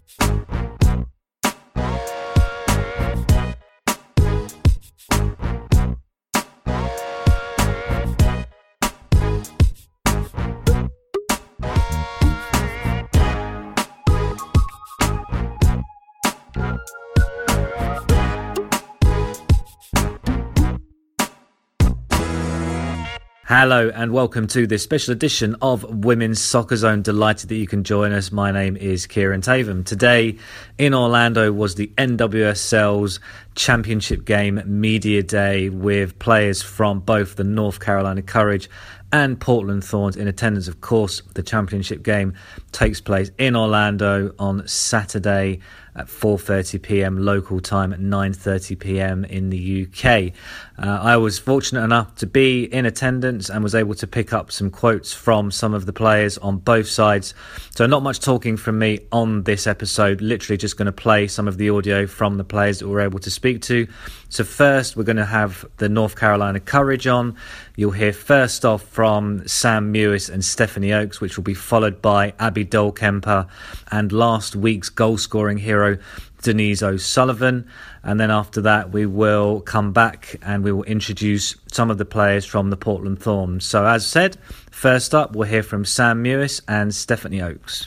Hello and welcome to this special edition of Women's Soccer Zone. Delighted that you can join us. My name is Kieran Tatham. Today in Orlando was the NWSL's Championship Game Media Day with players from both the North Carolina Courage and Portland Thorns in attendance. Of course, the championship game takes place in Orlando on Saturday at 4:30pm local time, at 9:30pm in the UK. I was fortunate enough to be in attendance and was able to pick up some quotes from some of the players on both sides. So not much talking from me on this episode, literally just going to play some of the audio from the players that we're able to speak to. So first, we're going to have the North Carolina Courage on. You'll hear first off from Sam Mewis and Stephanie Oakes, which will be followed by Abby Dolkemper and last week's goal-scoring hero, Denise O'Sullivan. And then after that, we will come back and we will introduce some of the players from the Portland Thorns. So as said, first up, we'll hear from Sam Mewis and Stephanie Oakes.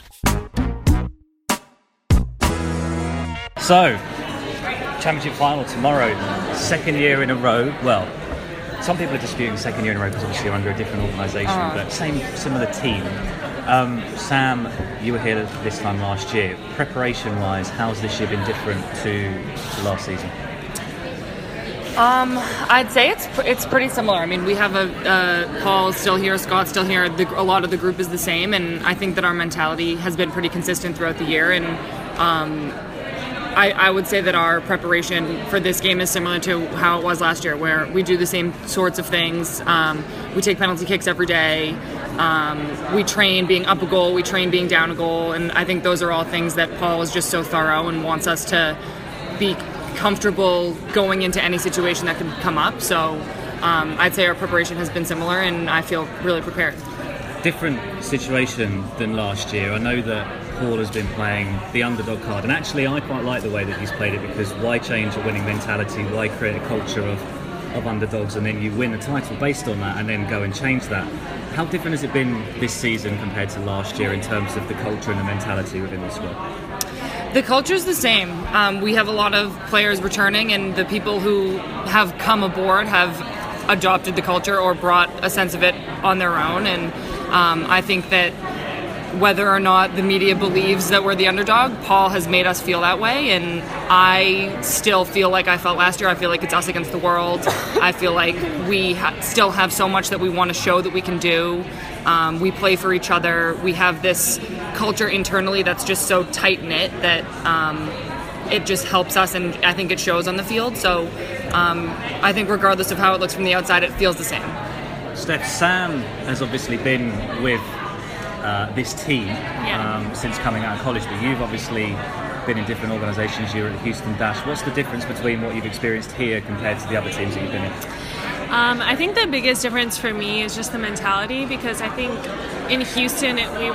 So, championship final tomorrow, second year in a row. Well, some people are disputing second year in a row because obviously you're under a different organisation, but similar team. Sam, you were here this time last year. Preparation-wise, how's this year been different to last season? I'd say it's pretty similar. I mean, we have Paul still here, Scott still here. A lot of the group is the same, and I think that our mentality has been pretty consistent throughout the year. And I would say that our preparation for this game is similar to how it was last year, where we do the same sorts of things. We take penalty kicks every day. We train being up a goal, we train being down a goal, and I think those are all things that Paul is just so thorough and wants us to be comfortable going into any situation that could come up. So I'd say our preparation has been similar, and I feel really prepared. Different situation than last year. I know that Paul has been playing the underdog card, and actually I quite like the way that he's played it, because why change a winning mentality? Why create a culture of underdogs and then you win a title based on that and then go and change that? How different has it been this season compared to last year in terms of the culture and the mentality within the squad? The culture is the same. We have a lot of players returning, and the people who have come aboard have adopted the culture or brought a sense of it on their own. And I think that whether or not the media believes that we're the underdog, Paul has made us feel that way, and I still feel like I felt last year. I feel like it's us against the world. I feel like we still have so much that we want to show that we can do. We play for each other. We have this culture internally that's just so tight-knit that it just helps us, and I think it shows on the field. So I think regardless of how it looks from the outside, it feels the same. Steph, Sam has obviously been with this team since coming out of college, but you've obviously been in different organisations. You're at Houston Dash. What's the difference between what you've experienced here compared to the other teams that you've been in? I think the biggest difference for me is just the mentality, because I think in Houston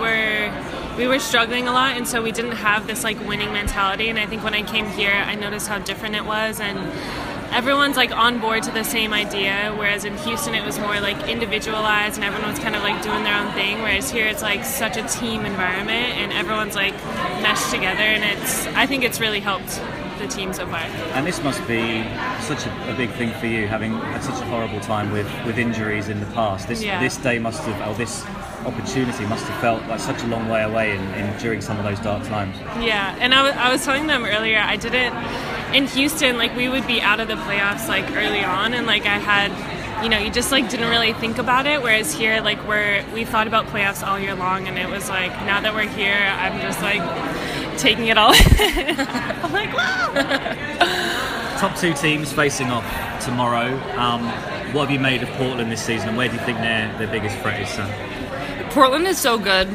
we were struggling a lot, and so we didn't have this like winning mentality. And I think when I came here, I noticed how different it was, and everyone's like on board to the same idea, whereas in Houston it was more like individualized and everyone was kind of like doing their own thing, whereas here it's like such a team environment and everyone's like meshed together, and I think it's really helped the team so far. And this must be such a big thing for you, having had such a horrible time with injuries in the past. This day must have, or this opportunity must have felt like such a long way away during some of those dark times. Yeah, and I was telling them earlier, I didn't, in Houston, like we would be out of the playoffs like early on, and like I had, you just like didn't really think about it, whereas here like we thought about playoffs all year long, and it was like now that we're here, I'm just like taking it all in. I'm like, wow. Top two teams facing off tomorrow. What have you made of Portland this season, and where do you think their biggest threat is, Sam? Portland is so good.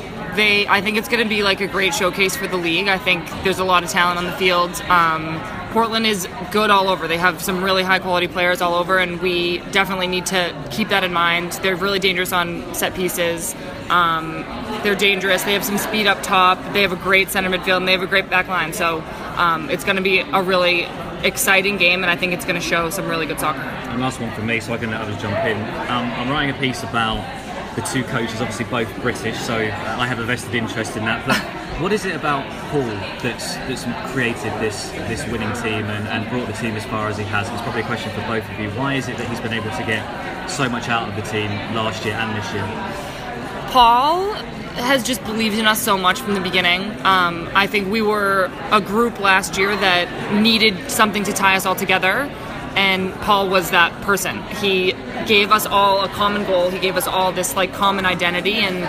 I think it's going to be like a great showcase for the league. I think there's a lot of talent on the field. Portland is good all over. They have some really high-quality players all over, and we definitely need to keep that in mind. They're really dangerous on set pieces. They're dangerous. They have some speed up top. They have a great center midfield, and they have a great back line. So it's going to be a really exciting game, and I think it's going to show some really good soccer. And last one from me, so I can let others jump in. I'm writing a piece about the two coaches, obviously both British, so I have a vested interest in that. But what is it about Paul that's created this winning team and brought the team as far as he has? It's probably a question for both of you. Why is it that he's been able to get so much out of the team last year and this year? Paul has just believed in us so much from the beginning. I think we were a group last year that needed something to tie us all together, and Paul was that person. He gave us all a common goal. He gave us all this like common identity, and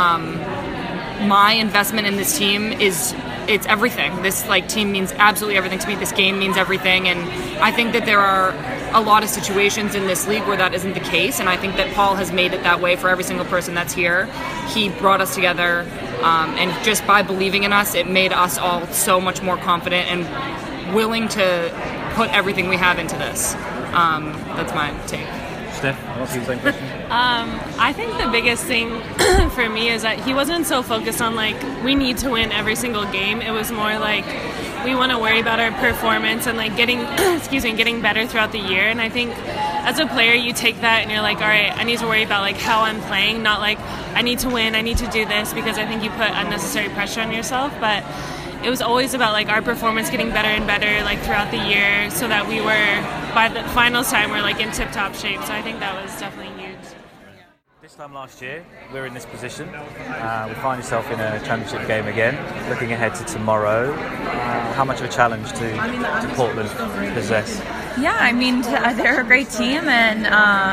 my investment in this team it's everything. This like team means absolutely everything to me. This game means everything, and I think that there are a lot of situations in this league where that isn't the case, and I think that Paul has made it that way for every single person that's here. He brought us together, and just by believing in us, it made us all so much more confident and willing to put everything we have into this. That's my take. Steph, I'll ask you the same question. I think the biggest thing for me is that he wasn't so focused on like we need to win every single game. It was more like we want to worry about our performance and like getting better throughout the year. And I think as a player you take that and you're like, all right, I need to worry about like how I'm playing, not like I need to win, I need to do this, because I think you put unnecessary pressure on yourself. But it was always about like our performance getting better and better like throughout the year, so that we were by the finals time we're like in tip-top shape. So I think that was definitely huge. This time last year, we're in this position. We find yourself in a championship game again. Looking ahead to tomorrow, how much of a challenge to Portland possess? Yeah, I mean, they're a great team, and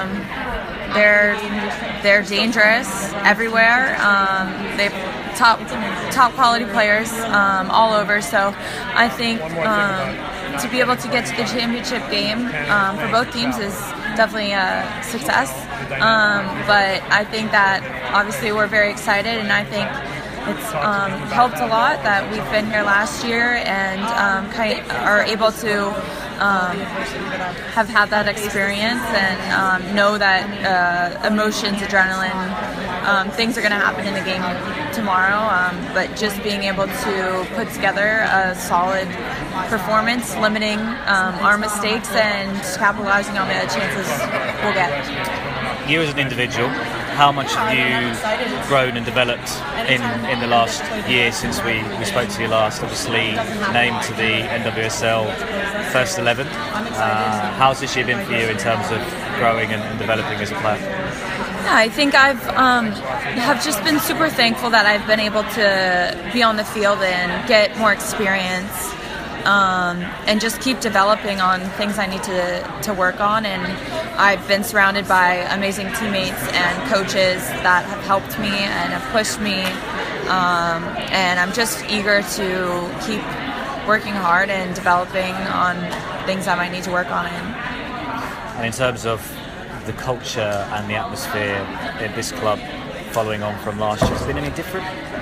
they're dangerous everywhere. They've top quality players all over. So I think to be able to get to the championship game for both teams is definitely a success. But I think that obviously we're very excited, and I think it's helped a lot that we've been here last year and are able to have had that experience and know that emotions, adrenaline, things are going to happen in the game tomorrow, but just being able to put together a solid performance, limiting our mistakes and capitalizing on the chances we'll get. You as an individual, how much have you grown and developed in the last year since we spoke to you last? Obviously named to the NWSL First 11. How's this year been for you in terms of growing and developing as a player? Yeah, I think have just been super thankful that I've been able to be on the field and get more experience. And just keep developing on things I need to work on. And I've been surrounded by amazing teammates and coaches that have helped me and have pushed me. And I'm just eager to keep working hard and developing on things I might need to work on. And in terms of the culture and the atmosphere at this club following on from last year, has it been any different?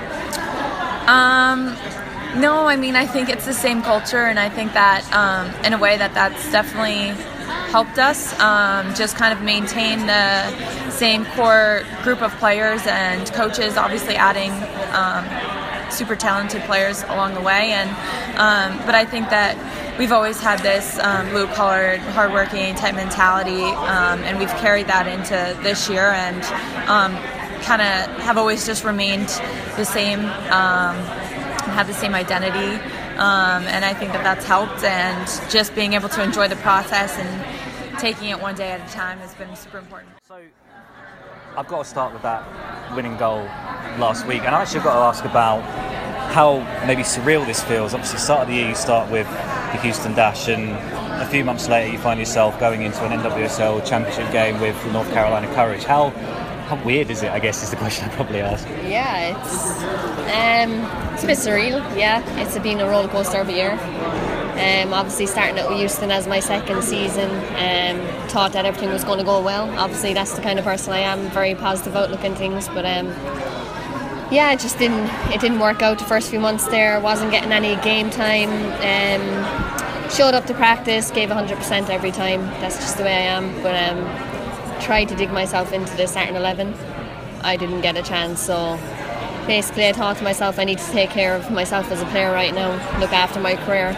No, I mean, I think it's the same culture, and I think that in a way that's definitely helped us just kind of maintain the same core group of players and coaches, obviously adding super talented players along the way. And but I think that we've always had this blue-collar, hardworking type mentality, and we've carried that into this year, and kind of have always just remained the same, have the same identity, and I think that's helped, and just being able to enjoy the process and taking it one day at a time has been super important. So I've got to start with that winning goal last week, and I actually got to ask about how maybe surreal this feels. Obviously, start of the year you start with the Houston Dash, and a few months later you find yourself going into an NWSL championship game with the North Carolina Courage. How weird is it, I guess, is the question I'd probably ask. Yeah, it's a bit surreal, yeah. It's been a roller coaster of a year. Obviously starting out with Houston as my second season, thought that everything was going to go well. Obviously that's the kind of person I am, very positive outlook on things, but yeah, it didn't work out the first few months there. Wasn't getting any game time. showed up to practice, gave 100% every time. That's just the way I am. But tried to dig myself into the starting 11. I didn't get a chance, so basically I thought to myself, I need to take care of myself as a player right now, look after my career.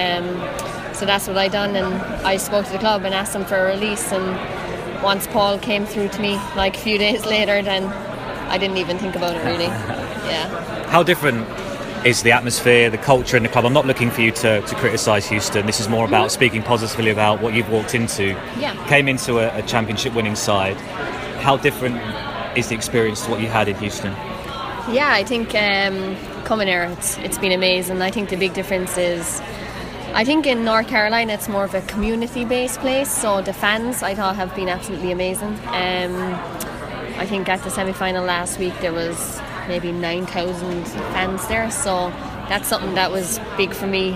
So that's what I done, and I spoke to the club and asked them for a release, and once Paul came through to me like a few days later, then I didn't even think about it really. Yeah. How different is the atmosphere, the culture in the club? I'm not looking for you to criticise Houston. This is more about speaking positively about what you've walked into. Yeah. Came into a championship winning side. How different is the experience to what you had in Houston? Yeah, I think coming here, it's been amazing. I think the big difference is, I think in North Carolina it's more of a community-based place, so the fans I thought have been absolutely amazing. I think at the semi-final last week there was maybe 9,000 fans there, so that's something that was big for me.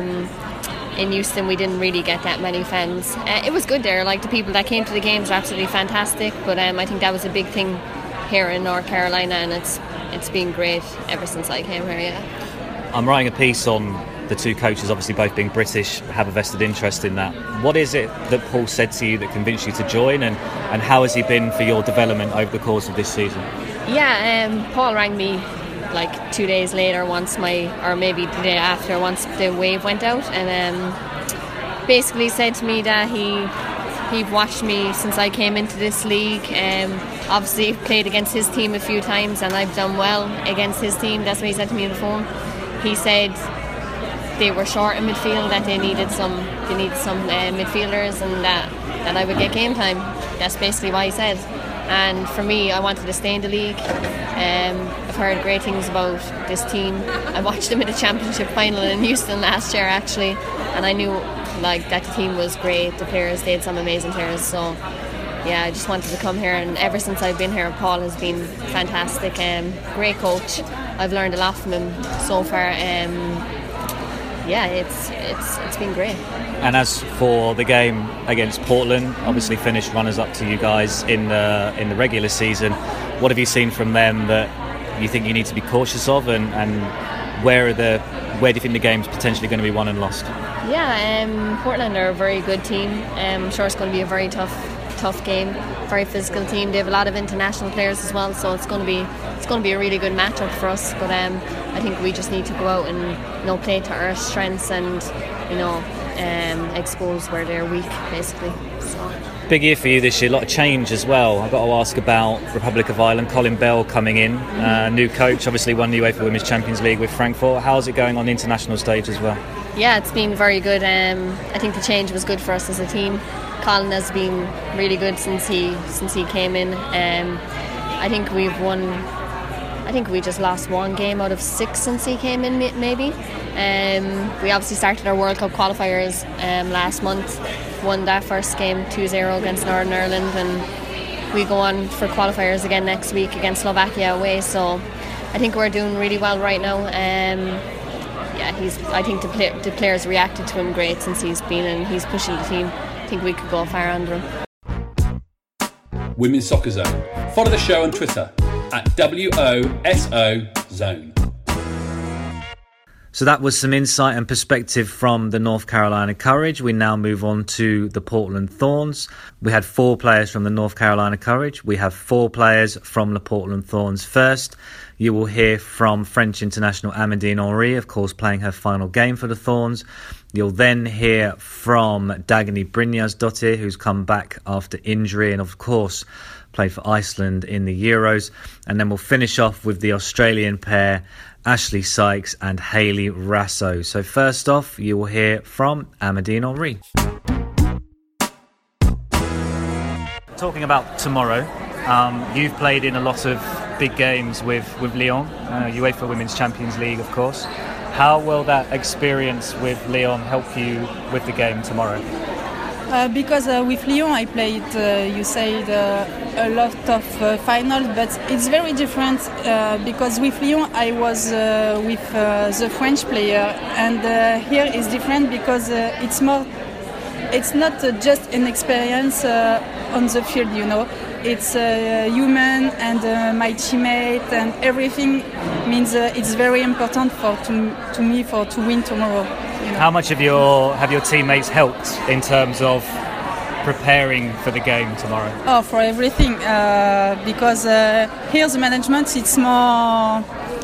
In Houston we didn't really get that many fans. It was good there, like the people that came to the games were absolutely fantastic, but I think that was a big thing here in North Carolina, and it's been great ever since I came here. Yeah. I'm writing a piece on the two coaches, obviously both being British, have a vested interest in that. What is it that Paul said to you that convinced you to join, and how has he been for your development over the course of this season? Yeah, Paul rang me like 2 days later, or maybe the day after, once the wave went out, and basically said to me that he'd watched me since I came into this league. Obviously played against his team a few times and I've done well against his team. That's what he said to me on the phone. He said they were short in midfield, that they needed some midfielders, and that I would get game time. That's basically what he said. And for me, I wanted to stay in the league. I've heard great things about this team. I watched them in the championship final in Houston last year actually, and I knew like that the team was great. The players, they had some amazing players, so yeah, I just wanted to come here, and ever since I've been here, Paul has been fantastic. Great coach. I've learned a lot from him so far. Yeah, it's been great. And as for the game against Portland, obviously finished runners-up to you guys in the regular season. What have you seen from them that you think you need to be cautious of, and where do you think the game's potentially going to be won and lost? Yeah, Portland are a very good team. I'm sure it's going to be a very tough game, very physical team. They have a lot of international players as well, so it's going to be a really good matchup for us. But I think we just need to go out and play to our strengths and expose where they're weak, basically. So. Big year for you this year, a lot of change as well. I've got to ask about Republic of Ireland, Colin Bell coming in, new coach, obviously won the UEFA Women's Champions League with Frankfurt. How's it going on the international stage as well? Yeah, it's been very good. I think the change was good for us as a team. Colin has been really good since he came in. I think we just lost one game out of 6 since he came in, maybe. We obviously started our World Cup qualifiers last month, won that first game 2-0 against Northern Ireland, and we go on for qualifiers again next week against Slovakia away. So I think we're doing really well right now. I think the players reacted to him great since he's been in. He's pushing the team. I think we could go far under him. Women's Soccer Zone. Follow the show on Twitter at WOSO Zone. So that was some insight and perspective from the North Carolina Courage. We now move on to the Portland Thorns. We had 4 players from the North Carolina Courage. We have 4 players from the Portland Thorns. First, you will hear from French international Amandine Henry, of course, playing her final game for the Thorns. You'll then hear from Dagny Brynjarsdottir, who's come back after injury and, of course, played for Iceland in the Euros. And then we'll finish off with the Australian pair, Ashley Sykes and Hayley Raso. So first off, you will hear from Amandine Henry. Talking about tomorrow, you've played in a lot of big games with Lyon, UEFA Women's Champions League, of course. How will that experience with Lyon help you with the game tomorrow? Because with Lyon I played, you said, a lot of finals, but it's very different because with Lyon I was with the French player, and here is different because it's not just an experience on the field, It's human, and my teammate and everything means it's very important to me to win tomorrow. How much have your teammates helped in terms of preparing for the game tomorrow? Oh, for everything, because here the management it's more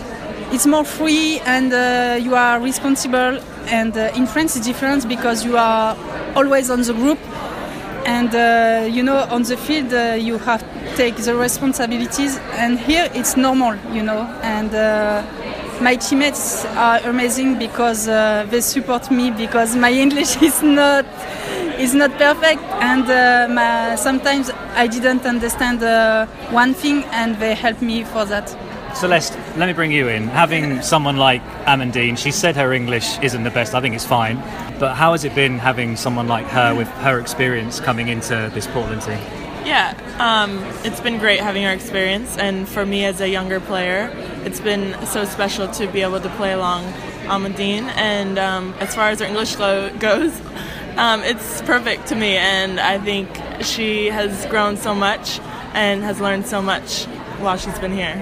free, and you are responsible. And in France it's different because you are always on the group, and on the field you have to take the responsibilities. And here it's normal, and my teammates are amazing because they support me because my English is not perfect, and sometimes I didn't understand one thing, and they help me for that. Celeste, let me bring you in. Having someone like Amandine, she said her English isn't the best. I think it's fine. But how has it been having someone like her with her experience coming into this Portland team? Yeah, it's been great having her experience. And for me as a younger player, it's been so special to be able to play along Amandine. And as far as her English goes, it's perfect to me. And I think she has grown so much and has learned so much while she's been here.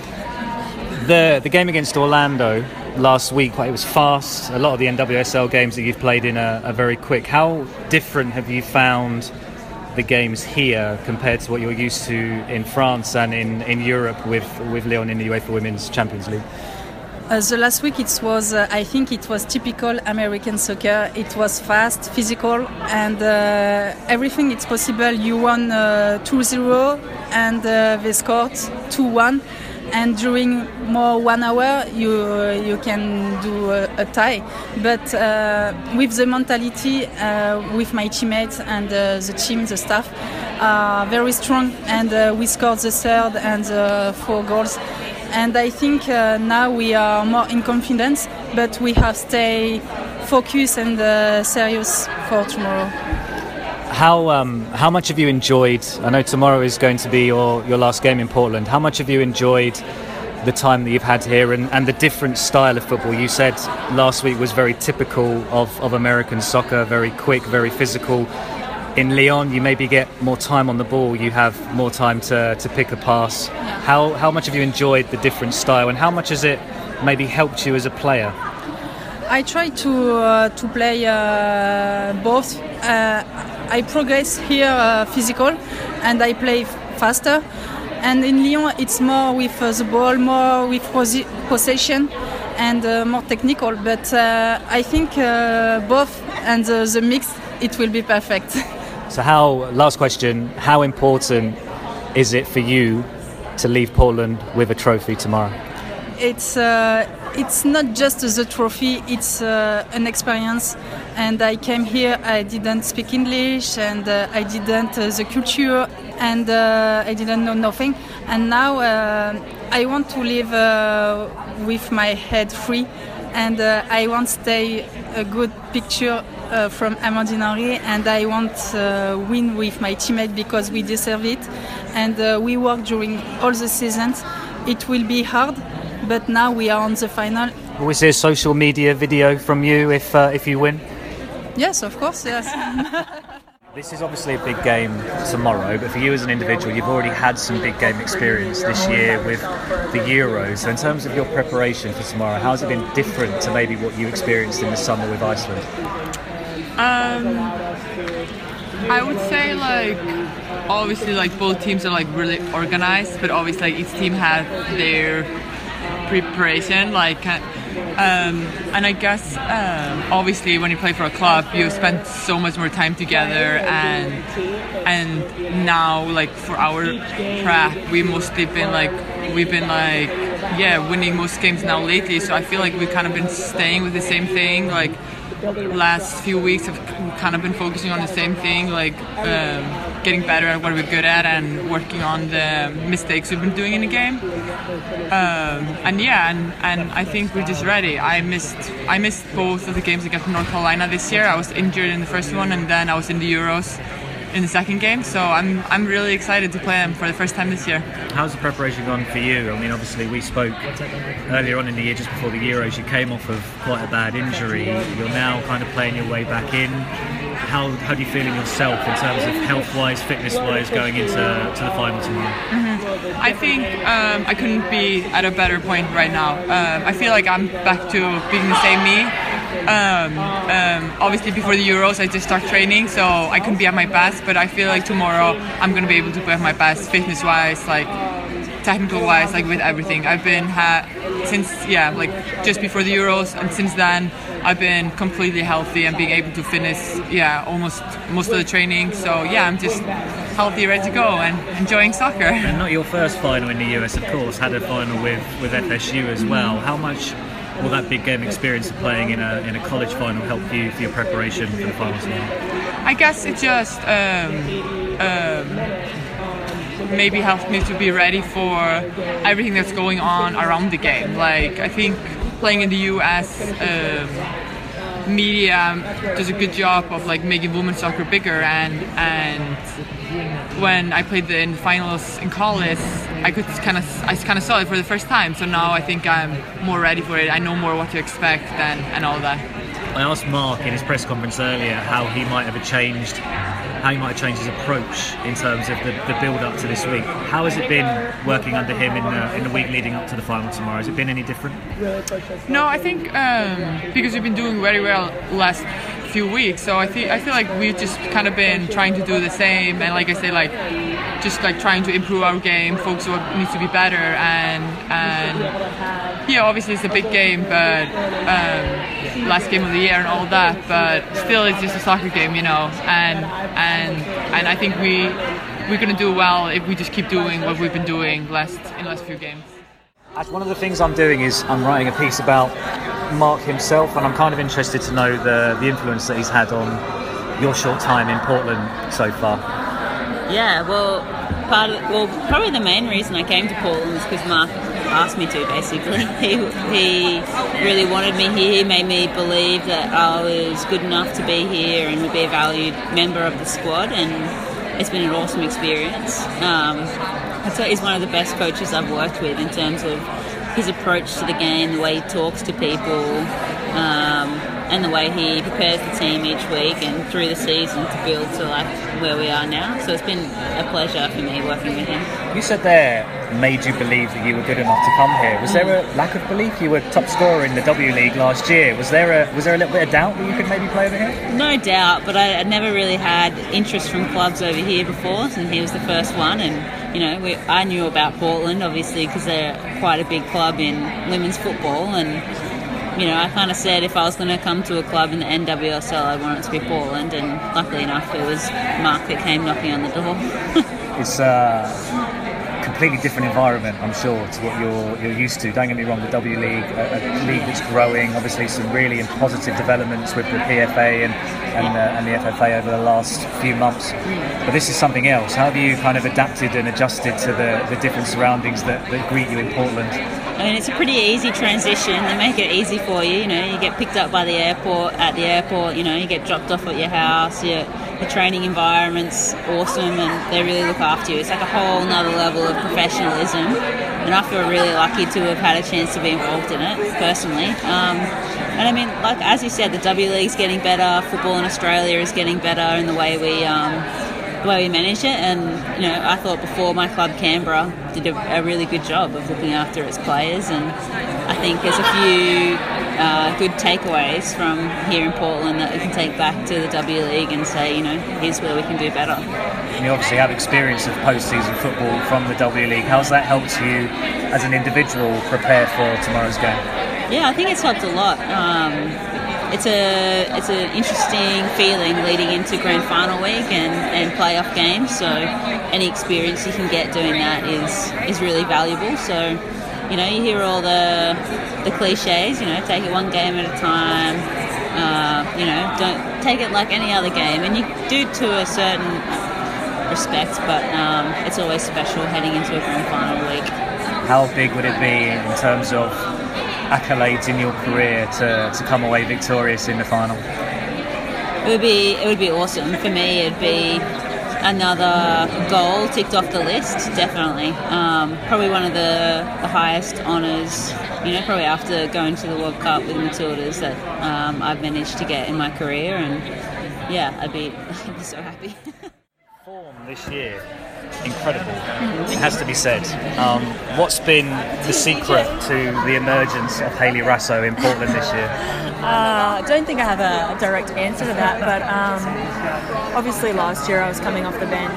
The game against Orlando last week, it was fast. A lot of the NWSL games that you've played in are very quick. How different have you found the games here compared to what you're used to in France and in Europe with Lyon in the UEFA Women's Champions League? The last week I think it was typical American soccer. It was fast, physical, and everything it's possible. You won 2-0 and they scored 2-1. And during more 1 hour, you can do a tie. But with the mentality, with my teammates and the team, the staff, very strong. And we scored the third and the 4 goals. And I think now we are more in confidence, but we have to stay focused and serious for tomorrow. How much have you enjoyed, I know tomorrow is going to be your last game in Portland, how much have you enjoyed the time that you've had here and the different style of football? You said last week was very typical of American soccer, very quick, very physical. In Lyon, you maybe get more time on the ball, you have more time to pick a pass. Yeah. How much have you enjoyed the different style, and how much has it maybe helped you as a player? I try to play both. I progress here physical, and I play faster. And in Lyon, it's more with the ball, more with possession, and more technical. But I think both and the mix, it will be perfect. So last question, how important is it for you to leave Portland with a trophy tomorrow? It's not just the trophy, it's an experience. And I came here, I didn't speak English, and I didn't the culture, and I didn't know nothing. And now I want to live with my head free, and I want to stay a good picture from Amandine Henry, and I want to win with my teammate because we deserve it. And we work during all the seasons. It will be hard, but now we are on the final. Will we see a social media video from you if you win? Yes, of course, yes. This is obviously a big game tomorrow, but for you as an individual, you've already had some big game experience this year with the Euros. So in terms of your preparation for tomorrow, how has it been different to maybe what you experienced in the summer with Iceland? I would say obviously both teams are really organized, but obviously each team had their preparation and I guess obviously when you play for a club you spend so much more time together, and now for our prep we've been winning most games now lately, so I feel like we've kind of been staying with the same thing. Last few weeks have kind of been focusing on the same thing, getting better at what we're good at and working on the mistakes we've been doing in the game. And I think we're just ready. I missed both of the games against North Carolina this year. I was injured in the first one, and then I was in the Euros in the second game. So I'm really excited to play them for the first time this year. How's the preparation gone for you? I mean, obviously we spoke earlier on in the year, just before the Euros. You came off of quite a bad injury. You're now kind of playing your way back in. How do you feel in yourself in terms of health-wise, fitness-wise, going into the final tomorrow? Mm-hmm. I think I couldn't be at a better point right now. I feel like I'm back to being the same me. obviously before the Euros I just start training, so I couldn't be at my best, but I feel like tomorrow I'm going to be able to be at my best, fitness wise, like technical wise, like with everything. I've been since like just before the Euros, and since then I've been completely healthy and being able to finish almost most of the training. So I'm just healthy, ready to go and enjoying soccer. And not your first final in the US, of course, had a final with FSU as well. How much will that big game experience of playing in a college final help you for your preparation for the final tomorrow? I guess it just maybe helped me to be ready for everything that's going on around the game. Like, I think playing in the US, media does a good job of like making women's soccer bigger, and when I played in the finals in college, I kind of saw it for the first time. So now I think I'm more ready for it. I know more what to expect and all that. I asked Mark in his press conference earlier how he might have changed his approach in terms of the build-up to this week. How has it been working under him in the week leading up to the final tomorrow? Has it been any different? No, I think because we've been doing very well last few weeks, so I feel like we've just kind of been trying to do the same, and like I say, like just like trying to improve our game, focus on what needs to be better, and obviously it's a big game, but last game of the year and all that, but still it's just a soccer game, and I think we're going to do well if we just keep doing what we've been doing last few games. One of the things I'm doing is I'm writing a piece about Mark himself, and I'm kind of interested to know the influence that he's had on your short time in Portland so far. Yeah, well, probably the main reason I came to Portland was because Mark asked me to, basically. He really wanted me here. He made me believe that I was good enough to be here and would be a valued member of the squad, and it's been an awesome experience. I'd say he's one of the best coaches I've worked with in terms of his approach to the game, the way he talks to people, and the way he prepares the team each week and through the season to build to like where we are now. So it's been a pleasure for me working with him. You said there made you believe that you were good enough to come here. Was there a lack of belief? You were top scorer in the W League last year. Was there a little bit of doubt that you could maybe play over here? No doubt, but I never really had interest from clubs over here before, and he was the first one. And I knew about Portland obviously because they're quite a big club in women's football, and I kind of said if I was going to come to a club in the NWSL, I wanted it to be Portland, and luckily enough, it was Mark that came knocking on the door. It's a completely different environment, I'm sure, to what you're used to. Don't get me wrong, the W League, a league that's growing, obviously some really positive developments with the PFA and the FFA over the last few months. But this is something else. How have you kind of adapted and adjusted to the different surroundings that greet you in Portland? I mean, it's a pretty easy transition. They make it easy for you. You get picked up by the airport. At the airport, you get dropped off at your house. Your training environment's awesome, and they really look after you. It's like a whole nother level of professionalism, and I feel really lucky to have had a chance to be involved in it personally. And I mean, like as you said, the W League's getting better. Football in Australia is getting better in the way we manage it, and I thought before my club Canberra did a really good job of looking after its players, and I think there's a few good takeaways from here in Portland that we can take back to the W League and say, here's where we can do better. And you obviously have experience of post-season football from the W League. How's that helped you as an individual prepare for tomorrow's game? Yeah, I think it's helped a lot. It's an interesting feeling leading into grand final week and playoff games. So any experience you can get doing that is really valuable. So you hear all the cliches. Take it one game at a time. Don't take it like any other game, and you do to a certain respect. But it's always special heading into a grand final week. How big would it be in terms of accolades in your career to come away victorious in the final? It would be awesome. For me, it'd be another goal ticked off the list, definitely. Probably one of the highest honours, probably after going to the World Cup with Matildas that I've managed to get in my career, and I'd be so happy. Form this year incredible. It has to be said. What's been the secret to the emergence of Hayley Raso in Portland this year? I don't think I have a direct answer to that, but obviously last year I was coming off the bench,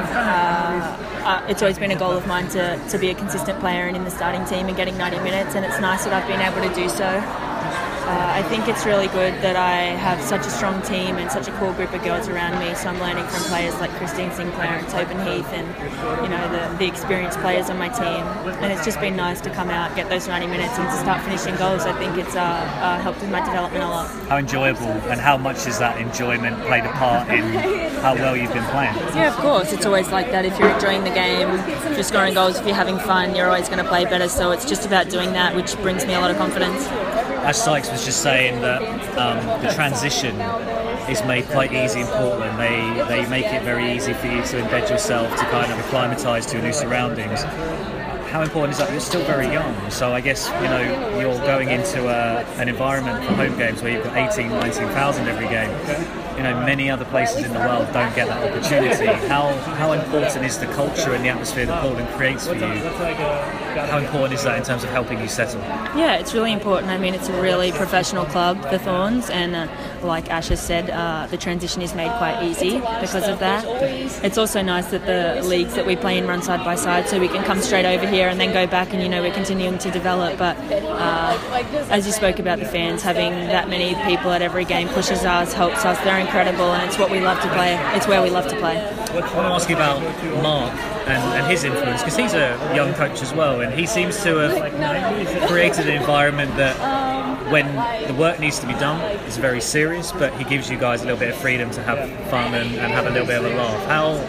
and it's always been a goal of mine to be a consistent player and in the starting team and getting 90 minutes, and it's nice that I've been able to do so. I think it's really good that I have such a strong team and such a cool group of girls around me, so I'm learning from players like Christine Sinclair and Tobin Heath and the experienced players on my team, and it's just been nice to come out, get those 90 minutes and to start finishing goals. I think it's helped with my development a lot. How enjoyable, and how much has that enjoyment played a part in how well you've been playing? Yeah, of course, it's always like that. If you're enjoying the game, if you're scoring goals, if you're having fun, you're always going to play better, so it's just about doing that, which brings me a lot of confidence. Ash Sykes was just saying that the transition is made quite easy in Portland. They make it very easy for you to embed yourself, to kind of acclimatise to your new surroundings. How important is that? You're still very young, so I guess you're going into an environment for home games where you've got 19,000 every game. Many other places in the world don't get that opportunity. How important is the culture and the atmosphere that Portland creates for you? How important is that in terms of helping you settle? Yeah, it's really important. I mean, it's a really professional club, the Thorns, and like Ash has said, the transition is made quite easy because of that. It's also nice that the leagues that we play in run side by side, so we can come straight over here and then go back, and we're continuing to develop. But as you spoke about the fans, having that many people at every game pushes us, helps us. They're incredible, and it's what we love to play. It's where we love to play. I want to ask you about Mark and his influence, because he's a young coach as well, and he seems to have created an environment that when the work needs to be done, it's very serious, but he gives you guys a little bit of freedom to have fun and have a little bit of a laugh.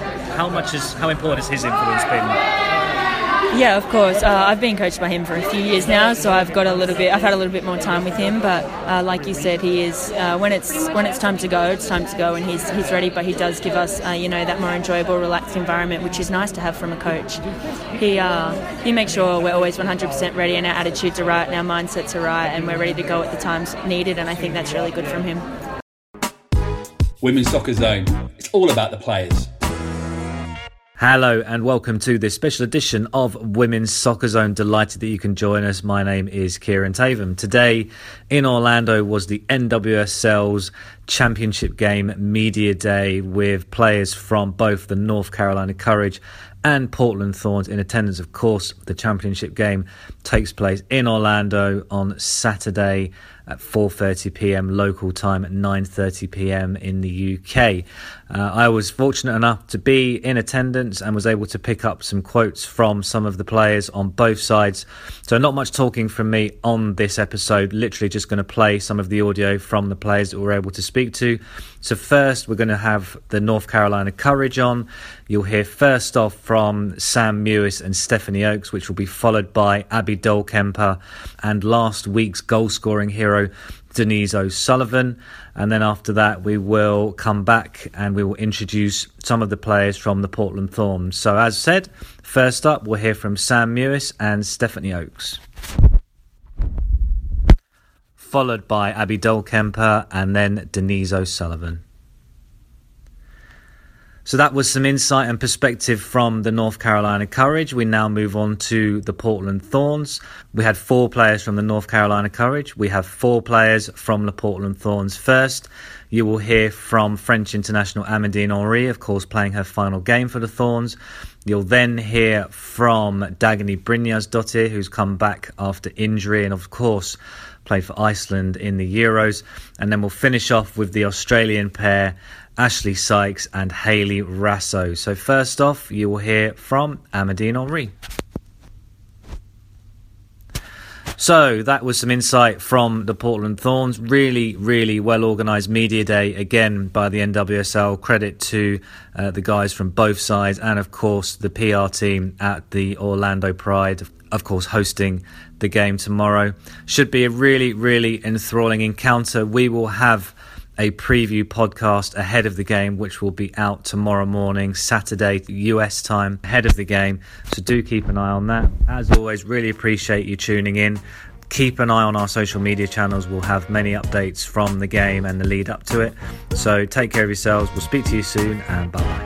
How important has his influence been? Yeah, of course. I've been coached by him for a few years now, so I've had a little bit more time with him. But like you said, he is when it's time to go, it's time to go, and he's ready. But he does give us that more enjoyable, relaxed environment, which is nice to have from a coach. He makes sure we're always 100% ready, and our attitudes are right, and our mindsets are right, and we're ready to go at the times needed. And I think that's really good from him. Women's Soccer Zone. It's all about the players. Hello and welcome to this special edition of Women's Soccer Zone. Delighted that you can join us. My name is Kieran Tatham. Today in Orlando was the NWSL's Championship Game Media Day, with players from both the North Carolina Courage and Portland Thorns in attendance. Of course, the Championship Game takes place in Orlando on Saturday at 4:30pm local time, at 9:30pm in the UK. I was fortunate enough to be in attendance and was able to pick up some quotes from some of the players on both sides. So not much talking from me on this episode, literally just going to play some of the audio from the players that we're able to speak to. So first, we're going to have the North Carolina Courage on. You'll hear first off from Sam Mewis and Stephanie Oakes, which will be followed by Abby Dolkemper and last week's goal-scoring hero, Denise O'Sullivan. And then after that, we will come back and we will introduce some of the players from the Portland Thorns. So as said, first up, we'll hear from Sam Mewis and Stephanie Oakes, followed by Abby Dolkemper and then Denise O'Sullivan. So that was some insight and perspective from the North Carolina Courage. We now move on to the Portland Thorns. We had 4 players from the North Carolina Courage. We have 4 players from the Portland Thorns. First, you will hear from French international Amandine Henry, of course, playing her final game for the Thorns. You'll then hear from Dagny Brynjarsdottir, who's come back after injury and, of course, played for Iceland in the Euros. And then we'll finish off with the Australian pair, Ashley Sykes and Hayley Raso. So first off, you will hear from Amandine Henry. So that was some insight from the Portland Thorns. Really, really well organised media day again by the NWSL. Credit to the guys from both sides and, of course, the PR team at the Orlando Pride, of course, hosting the game tomorrow. Should be a really, really enthralling encounter. We will have a preview podcast ahead of the game, which will be out tomorrow morning, Saturday, US time, ahead of the game. So do keep an eye on that. As always, really appreciate you tuning in. Keep an eye on our social media channels. We'll have many updates from the game and the lead up to it. So take care of yourselves. We'll speak to you soon, and bye-bye.